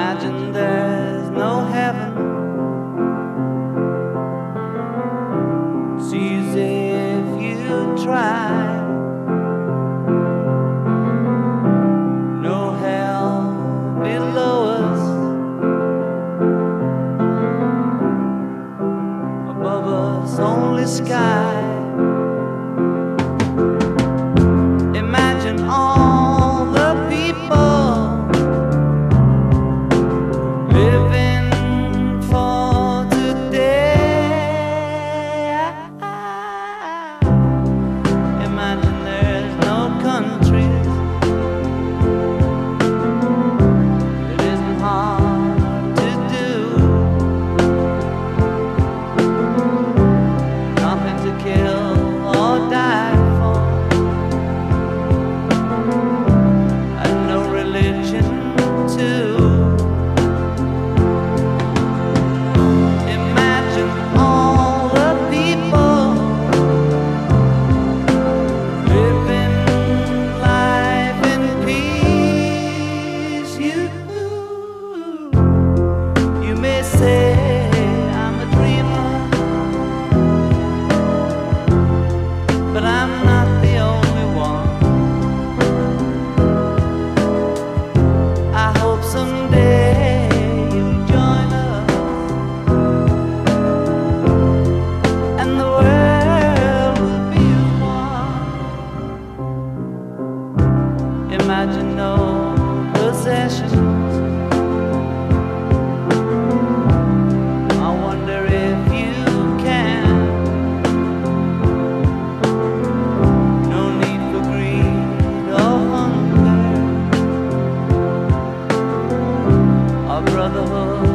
Imagine there's no heaven. It's easy if you try. No hell below us, above us only sky. Imagine all the people living for today. Imagine there's no countries. It isn't hard to do. Nothing to kill or die for, and no religion too. Imagine all the people living life in peace. You may say I'm a dreamer, but I'm not the only one. I hope someday you'll join us, and the world will be as one. Imagine no possessions. I wonder if you can. No need for greed or hunger, or brotherhood